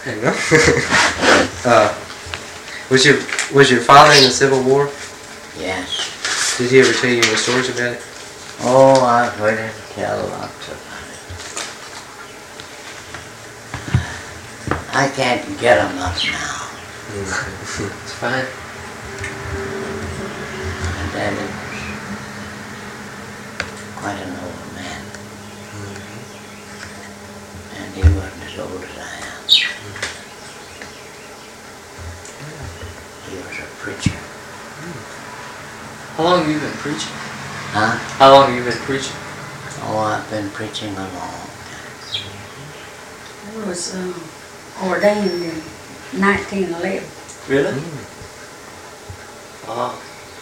You know? Was your father in the Civil War? Yes. Did he ever tell you any stories about it? Oh, I've heard him tell lots about it. I can't get him up now. It's fine. My daddy was quite an old man. And he wasn't as old as I am. He was a preacher. How long have you been preaching? Huh? How long have you been preaching? Oh, I've been preaching a long time. I was ordained in 1911. Really? Oh.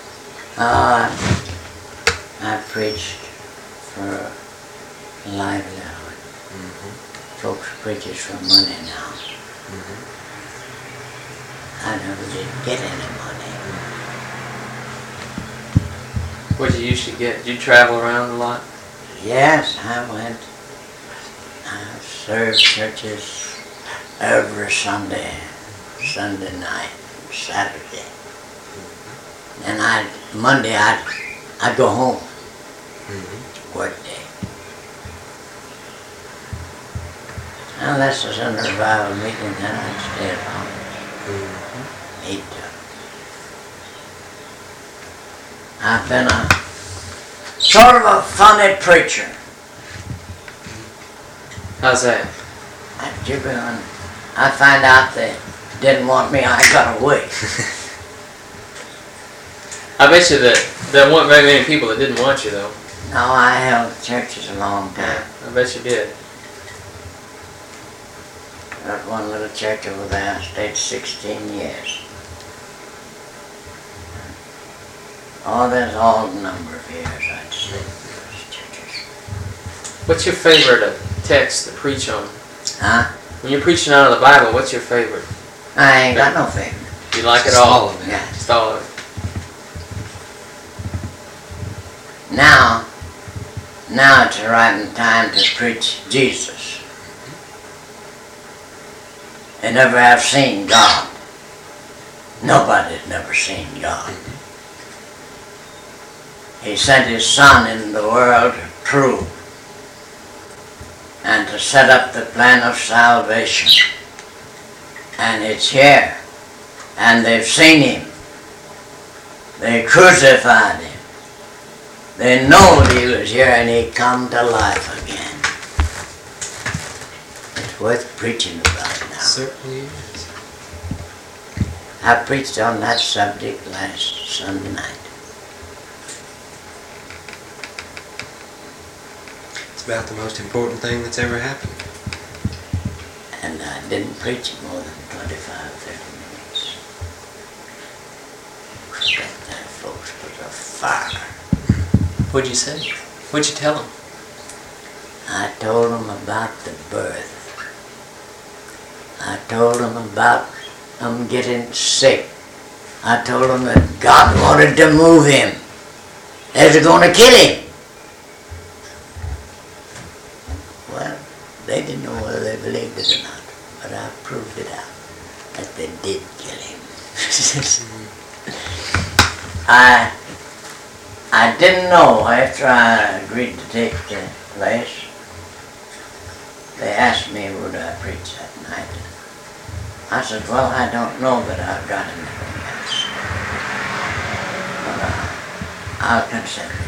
I preached for a livelihood. Folks preaches for money now. I never did get any money. What did you used to get? Did you travel around a lot? Yes, I went. I served churches every Sunday night, Saturday. And Monday I'd go home. Work day. Unless there's a revival meeting, then I'd stay at home. Meet I've been a sort of a funny preacher. How's that? I find out they didn't want me, I got away. I bet you that there weren't very many people that didn't want you, though. No, I held churches a long time. I bet you did. There's one little church over there, I stayed 16 years. Oh, there's all the number of years I'd stayed in those churches. What's your favorite text to preach on? Huh? When you're preaching out of the Bible, what's your favorite? I ain't got no favorite. You like it Just all? all of it. Yeah. Just all of it. Now it's the right time to preach Jesus. They never have seen God. Nobody's never seen God. He sent his Son into the world to prove and to set up the plan of salvation. And it's here. And they've seen him. They crucified him. They know he was here and he come to life again. It's worth preaching about now. Certainly is. I preached on that subject last Sunday night. It's about the most important thing that's ever happened. And I didn't preach it more than 25, 30 minutes. That folks was a fire. What'd you say? What'd you tell them? I told them about the birth. I told them about them getting sick. I told them that God wanted to move him. They were going to kill him. Well, they didn't know whether they believed it or not, but I proved it out that they did kill him. I didn't know after I agreed to take the place. They asked me would I preach that night. I said, well, I don't know that I've got anything else. But I'll consider it.